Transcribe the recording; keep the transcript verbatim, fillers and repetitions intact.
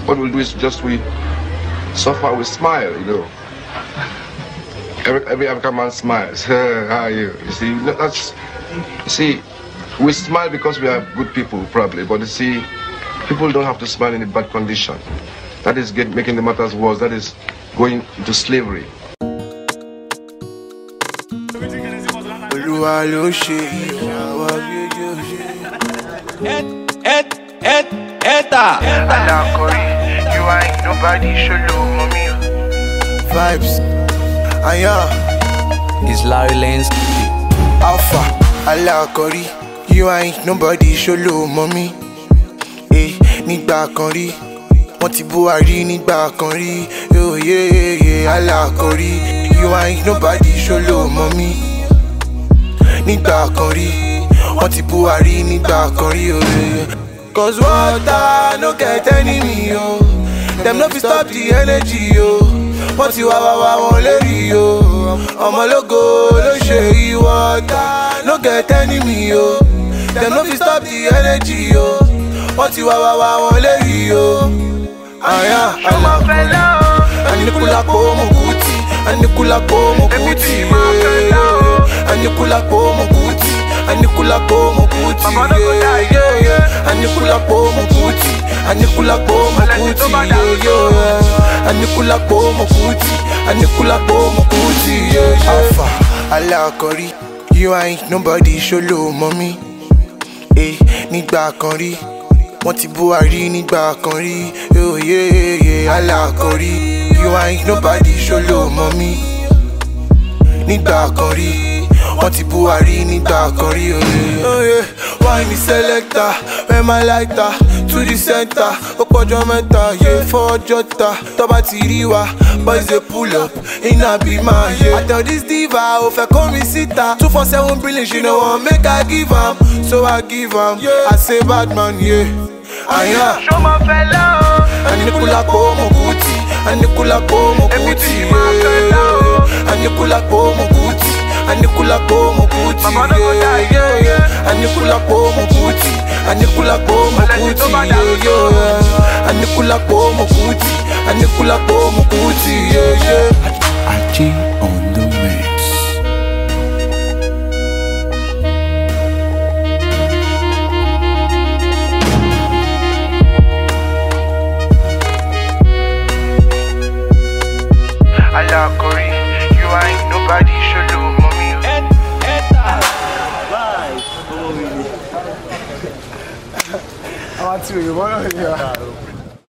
what we'll do is just we suffer, we smile, you know. Every, every African man smiles. How are you? You see, that's, you see, we smile because we are good people, probably, but you see, people don't have to smile in a bad condition. That is get, making the matters worse. That is going into slavery. You ain't nobody, solo, mommy. Vibes, Aya. It's Larry Lanes. Alpha, Allah Kori. You ain't nobody, solo, mommy. Eh, nígbà kan rí. Wọ́n ti Buhari nígbà kan rí. Oh yeah, yeah, yeah, Allah Kori. You ain't nobody, solo, mommy. Nígbà kan rí. Wọ́n ti Buhari nígbà kan rí. Oh yeah. Cause water no get enemy, yo. Them no fi stop the energy, yo. Wọ́n ti wá wá wá wọn lérí, yo. Ọmọ lógo ló ṣe yí. Water no get enemy, yo. Them no fi stop the energy, yo. Wọ́n ti wá wá wá wọn lérí, yo. Aya, ala fẹlẹ o. Anikulapo Mukuti, Anikulapo Mukuti, yeah. Anikulapo Mukuti, Anikulapo Mukuti, yeah, yeah, yeah. Anikulapo Mukuti, Anikulapo Mukuti, yeah, yeah. Anikulapo Mukuti, Anikulapo Mukuti, yeah, yeah. Alpha, Allah Kori, you ain't nobody, solo, mommy. Eh, nígbà kan rí. Wọ́n ti Buhari nígbà kan rí. Oh yeah, yeah, yeah, Allah Kori. You ain't nobody, solo, mommy. Nígbà kan rí. Wọ́n ti Buhari nígbà kan rí. Oh yeah, oh yeah. Wine is selector, where my lighter to the center. Ó pọ̀jọ́ mẹ́ta, yeah, for jota. Tọ́ba ti rí wa, boys dey pull up. Iná bí máa yé. I tell this diva, ó fẹ́ kó mi síta. Two for seven billion, she no wan make I give am. So I give am, yeah. I say bad man, yeah. Aya, Show my fellow. Anikulapo Mukuti, Anikulapo Mukuti, yeah. Anikulapo Mukuti, Anikulapo Mukuti, yeah, yeah, yeah. Anikulapo Mukuti, Anikulapo Mukuti, yeah, yeah. Anikulapo Mukuti, Anikulapo Mukuti, yeah, yeah. Aji on the mix. Allah Kori, you ain't nobody, solo, mommy. I want to, you want to, yeah.